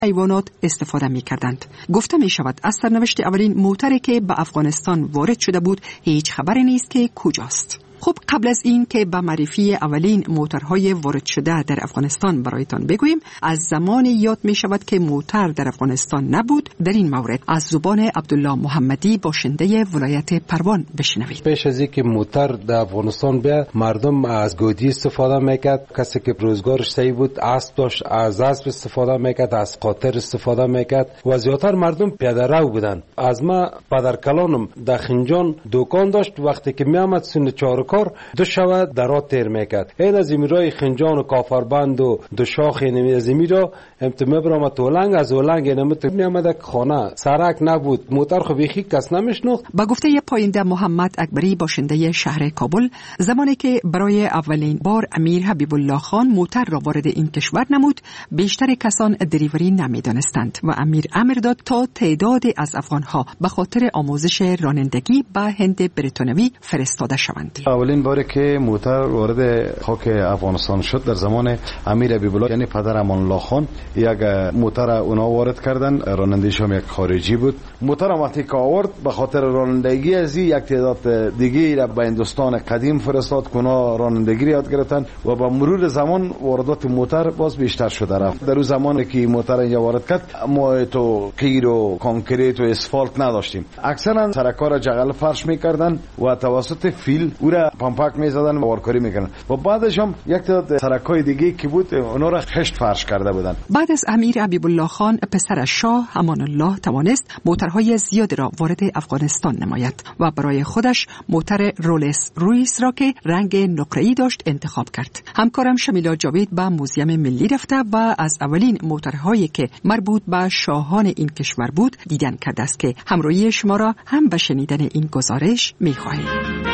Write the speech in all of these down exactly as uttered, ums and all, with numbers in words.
حیوانات استفاده می کردند. گفته می شود از سرنوشت اولین موتری که به افغانستان وارد شده بود هیچ خبری نیست که کجاست. خب قبل از این که به معرفی اولین موترهای وارد شده در افغانستان برایتان بگوییم، از زمان یاد می شود که موتر در افغانستان نبود. در این مورد از زبان عبدالله محمدی باشنده ولایت پروان بشنوید. پیش از اینکه موتر در افغانستان بیاد مردم از گودی استفاده میکرد. کسی که روزگارش صحیح بود اسب داشت، از اسب استفاده میکرد، از قاطر استفاده میکرد و زیاتر مردم پیاده رو بودن. از ما پدرکلانم در خنجان دکان داشت. وقتی که میامد سن چهار کار دو شوه درات تیر میکرد. این از امیرای خنجان و کافربند و دو شاخ نمی از امیرا امت مبرام تولنگ از اولنگ نمت میامد خانه سرک نبود. موتر خو بیخی کس نمیشناخت. با گفته پاینده محمد اکبری باشنده شهر کابل، زمانی که برای اولین بار امیر حبیب الله خان موتر را وارد این کشور نمود، بیشتر کسان دریوری نمیدانستند و امیر امر داد تا تعداد از افغانها به خاطر آموزش رانندگی به هند بریتانوی فرستاده شوند. اولین باری که موتر وارد خاک افغانستان شد در زمان امیر حبیب الله یعنی پدر امان الله خان، یک موتر اونا وارد کردن. رانندگیش هم یک خارجی بود. موتر وقتی که آورد به خاطر رانندگی از یک تعداد دیگه را به هندوستان قدیم فرستاد که اونا رانندگی یاد گرفتن و با مرور زمان واردات موتر باز بیشتر شده رفت. در اون زمانی که موتر اینجا وارد کرد ما تو قیر و کانکریت و اسفالت نداشتیم. اکثرا سرکا را جغل فرش میکردن و توسط فیل او را پمپک میزدن و وارکاری میکردن و بعدش هم یک تعداد سرکای دیگه که بود اونا را خشت فرش کرده بودن. بعد از امیر حبیب الله خان پسر شاه امان الله توانست موترهای زیاد را وارد افغانستان نماید و برای خودش موتر رولس رویس را که رنگ نقره‌ای داشت انتخاب کرد. همکارم شمیلا جاوید به موزیم ملی رفته و از اولین موترهایی که مربوط به شاهان این کشور بود دیدن کرده است که همراهی شما را هم به شنیدن این گزارش می‌خواهیم.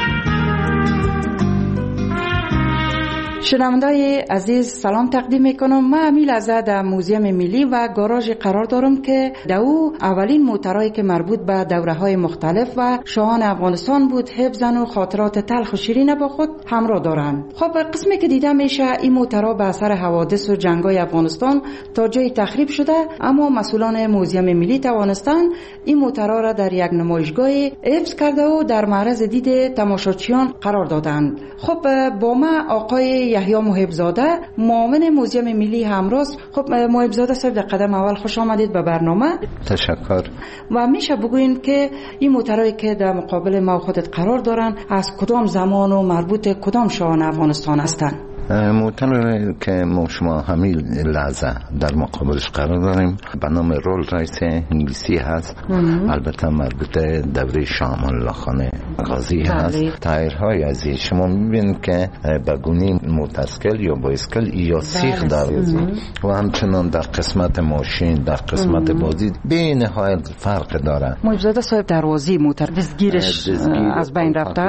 شنوندای عزیز سلام تقدیم میکنم. من امیل ازا در موزیم ملی و گاراژ قرار دارم که در او اولین موترهایی که مربوط به دوره‌های مختلف و شاهان افغانستان بود حفظن و خاطرات تلخ و شیرین با خود همراه دارند. خب قسمی که دیده میشه این موترها به اثر حوادث و جنگ‌های افغانستان تا جای تخریب شده، اما مسئولان موزیم ملی توانستن این موترها را در یک نمایشگاه حفظ کرده و در معرض دید تماشاچیان قرار دادند. خب با ما آقای یحیی محب‌زاده معاون موزیم ملی همراه. خب محب‌زاده صاحب در قدم اول خوش آمدید به برنامه. تشکر. و میشه بگوین که این موترهایی که در مقابل ما خودت قرار دارن از کدام زمان و مربوط کدام شاهان افغانستان هستند؟ موتر که ما شما همین لحظه در مقابلش قرار داریم به نام رول رایس انگلیسی هست. البته مربوط دوره شاه امان الله خان غازی هست. تایرهای از شما میبینید که بگونی موترسکل یا بایسکل یا سیخ داره و همچنان در قسمت ماشین در قسمت بازی به نهایت فرق داره. محب‌زاده صاحب دروازی موتر دستگیرش از بین رفته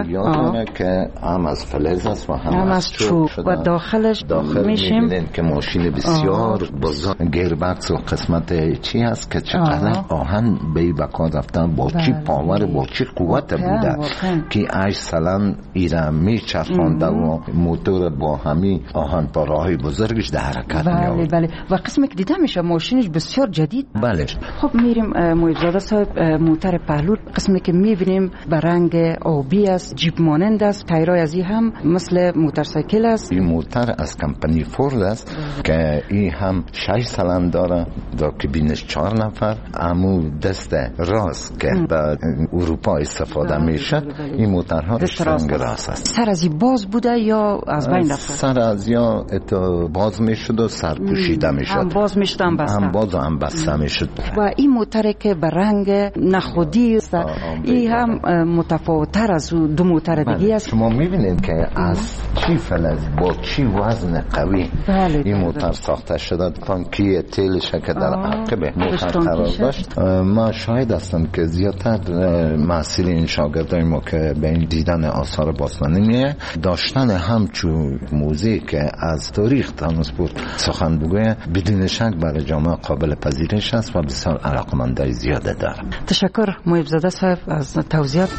که هم از فلز است و هم, هم از چوب و داخلش داخل میشیم میبینید که ماشین بسیار بزرگ گیربکس و قسمت چی هست که چقدر آهن به بکار رفتن با چی پاور با چی قوت بوده که اش سلام ایران میچرخانده و موتور با همی آهن پاراهای بزرگش در حرکت بله میاد. بله و قسمی که دیده میشه ماشینش بسیار جدید. بله. خب میریم محب‌زاده صاحب موتر پهلو قسمی که میبینیم به رنگ آبی است، جیپ مانند است، تایرای ازی هم مثل موتورسایکل است. این موتر از کمپانی فورد است که این هم شش سلام داره، در کابینش چهار نفر، امو دست راست که به اروپا استفاده میشه. این موترها سنگ راست است. سر ازی باز بوده یا از بین رفته؟ سر از یا اتو باز میشد و سر پوشیده میشد. هم باز میشد هم بسته. هم باز و هم بسته میشد. و این موتر که به رنگ نخودی است، این هم متفاوت‌تر از دو موتر دیگه است. شما میبینید که از چی فلز با چی وزن قوی بله این موتر ساخته شده. تانکی تیلش که در عقب موتر قرار داشت. ما شاهد هستم که زیادتر محصولین شاگردای ما که به این دیدن آثار باستانی داشتن همچون موزه که از تاریخ ترانسپورت سخن بگویه بدون شک برای جامعه قابل پذیرش است و بسیار علاقمندای زیاده داره. تشکر محب‌زاده صاحب از توضیحات.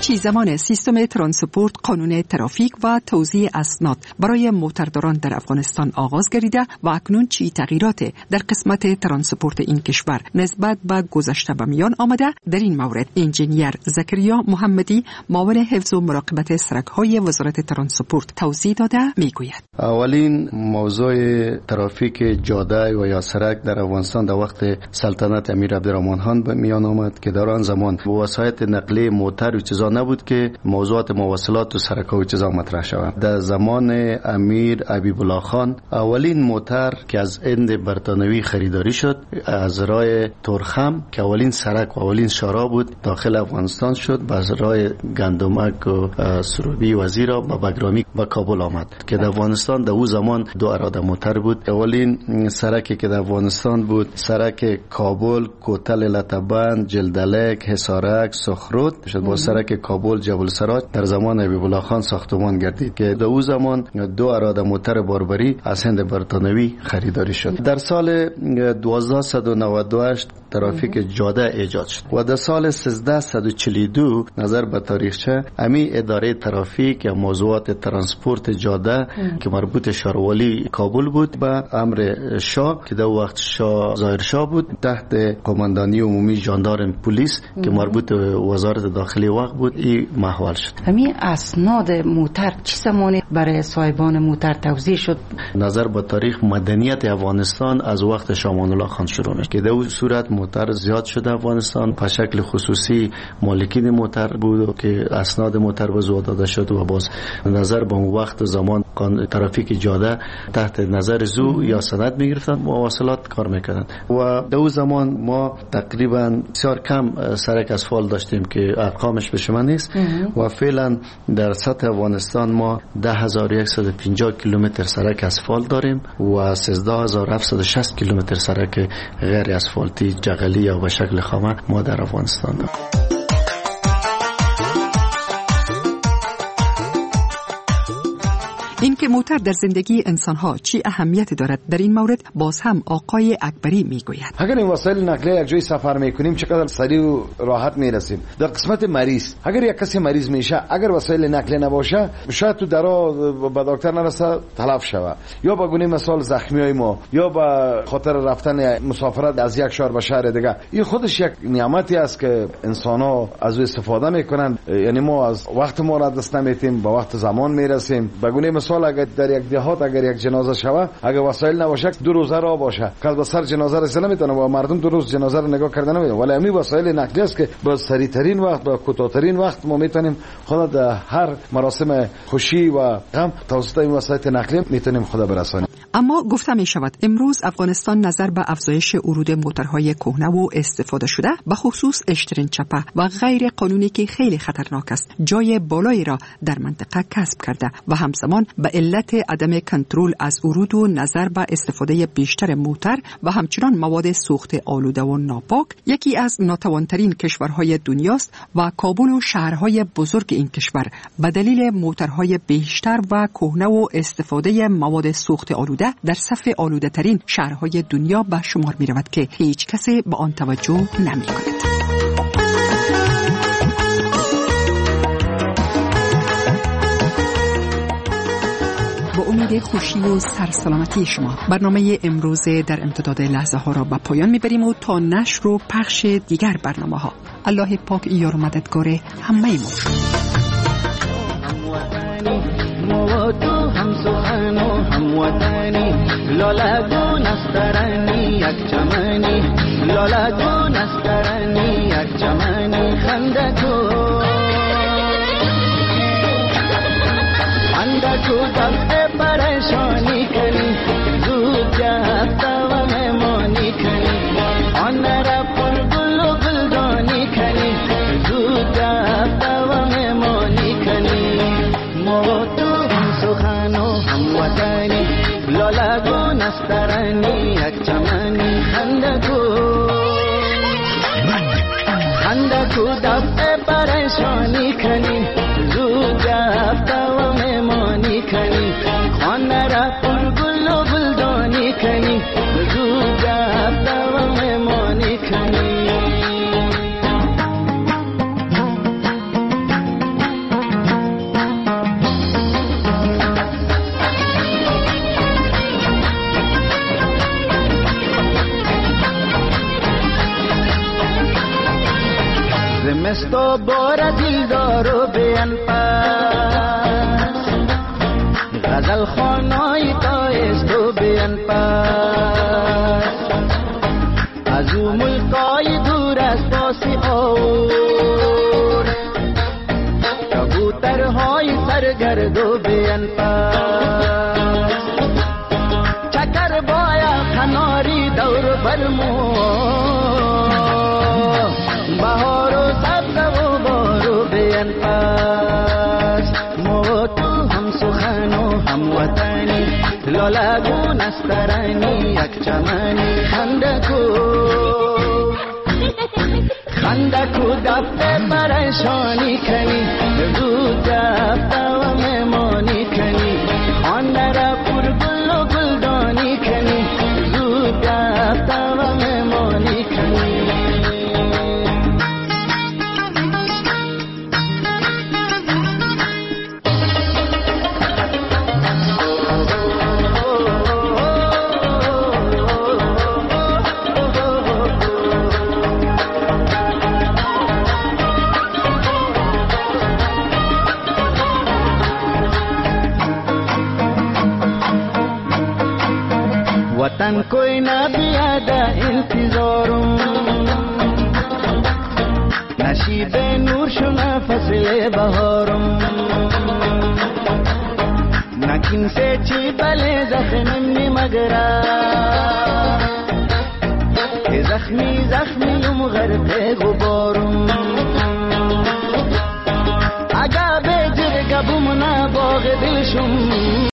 چی زمان سیستم ترانسپورت قانون ترافیک و توزیع اسناد برای موترداران در افغانستان آغاز گردیده و اکنون چی تغییرات در قسمت ترانسپورت این کشور نسبت به گذشته به میان آمده؟ در این مورد انجینیر زکریا محمدی معاون حفظ و مراقبت سرک‌های وزارت ترانسپورت توضیح داده میگوید: اولین موضوع ترافیک جاده و یا سرک در افغانستان در وقت سلطنت امیر عبدالرحمن خان به میان آمد که در آن زمان وسایط نقلیه موتر و چیزا نبود که موضوعات مواصلات و سرک و چیزا مطرح شود. در زمان امیر حبیب الله خان اولین موتر که از هند برتانوی خریداری شد از راه تورخم که اولین سرک و اولین شارع بود داخل افغانستان شد، باز راه گندمک و سروبی وزیرا با بگرامی به کابل آمد که در افغانستان در اون زمان دو اراده موتر بود. اولین سرکی که در افغانستان بود سرک کابل کوتل لطبند جلدلک حصارک سخرود شد. با سرک کابل جبل سراج در زمان حبیب الله خان ساختمان گردید که در اون زمان دو اراده موتر باربری از هند برتانوی خریداری شد. در سال هزار و دویست و نود و هشت ترافیک جاده ایجاد شد و در سال سیزده و چهل و دو نظر به تاریخچه امی اداره ترافیک یا موضوعات ترانسپورت جاده ام. که مربوط شاروالی کابل بود به امر شاه که در وقت شاه ظاهر شاه بود تحت قماندانی عمومی ژاندارم پلیس ام. که مربوط به وزارت داخلی وقت بود این محول شد. امی اسناد موتر چه زمانی برای صاحبان موتر توزیع شد؟ نظر به تاریخ مدنیت افغانستان از وقت شاه امان الله خان شروع میشه که در اون صورت موتر زیاد شده افغانستان به شکل خصوصی مالکین موتر بود که اسناد موتر به زو داده شد و باز نظر به اون وقت زمان ترافیک جاده تحت نظر زو یا سند میگرفتن مواصلات کار میکردن و در اون زمان ما تقریبا بسیار کم سرک اسفالت داشتیم که ارقامش به شما نیست و فعلا در سطح افغانستان ما ده هزار و صد و پنجاه کیلومتر سرک اسفالت داریم و سیزده هزار و هفتصد و شصت کیلومتر سرک غیر اسفالتی جغلی یا به شکل خامه ما در افغانستان داریم. این که موتر در زندگی انسان‌ها چی اهمیت دارد در این مورد باز هم آقای اکبری میگوید. اگر این وسایل نقلیه یک جای سفر میکنیم چقدر سریع و راحت میرسیم. در قسمت مریض اگر یک کسی مریض میشه اگر وسایل نقلیه نباشه شاید تو درا به دکتر نرسه تلف شود یا به گونه مثال زخمیای ما یا به خاطر رفتن مسافرت از یک شهر به شهر دیگه. این خودش یک نعمتی است که انسان‌ها از او استفاده میکنن. یعنی ما از وقت ما را دست نمیتیم با وقت زمان میرسیم. به گونه مثال اگر در یک دهات اگر یک جنازه شوه اگر وسایل نباشه دو روزه راه باشه کل به سر جنازه رسیدن نمیتونه و مردم دو روز جنازه رو نگاه کردن نمیتونه. ولی همین وسایل نقلیه است که با سریع ترین وقت با کوتاه‌ترین وقت ما میتونیم خود در هر مراسم خوشی و غم توسط این وسایل نقلیه میتونیم خود برسانیم. اما گفته می شود امروز افغانستان نظر به افزایش ورود موترهای کهنه و استفاده شده به خصوص اشترین چپه و غیر قانونی که خیلی خطرناک است جای بالایی را در منطقه کسب کرده و همزمان به علت عدم کنترل از ورود و نظر به استفاده بیشتر موتر و همچنان مواد سوخت آلوده و ناپاک یکی از ناتوانترین کشورهای دنیاست و کابل و شهرهای بزرگ این کشور به دلیل موترهای بیشتر و کهنه و استفاده مواد سوخت آلوده در صف آلوده ترین شهرهای دنیا به شمار می رود که هیچ کسی به آن توجه نمی کند. با امید خوشی و سرسلامتی شما برنامه امروز در امتداد لحظه ها را به پایان میبریم و تا نشر و پخش دیگر برنامه ها الله پاک یار و مددگار همه ما هم سخن و هم وطنی لالگو نسترنی یک چمنی لالگو نسترنی یک چمنی خندکو خندکو دست پریشانی کنی زود جفت و مهمانی کنی آن را پر گل و گلدانی کنی زود جفت و مهمانی کنی موتو سخن و هم وطنی لالگو نسترنی یک چمنی خندکو خندکو دست پریشانی کنی زود جفت و مهمانی کنی خانه را پر گل و گلدانی کنی زود جفت و مهمانی کنی است و بار دلدار و بیان پس غزل خانای تایست و بیان پس از او ملکای دور از پاسی اور کبوترهای سرگرد و بیان پس چکر بایا کناری دور برمو بهار و سبز و بارو بیان پس مو تو هم سخن و هم وطنی لالگون استرانی یک چمنی خندکو خندکو دفته پریشانی کنی رو دفته و مهمانی کنی خانه را پر گل و گلدانی کنی رو دفته و مهمانی کنی वतन कोई ना बियादा इंतजारों नशीब नूर शुना फसले बहारों नकिन से चीबले जख्मी मगरा जख्मी जख्मी मगरते गुबारों अगा बेजर कबुमना बाग दिलशुम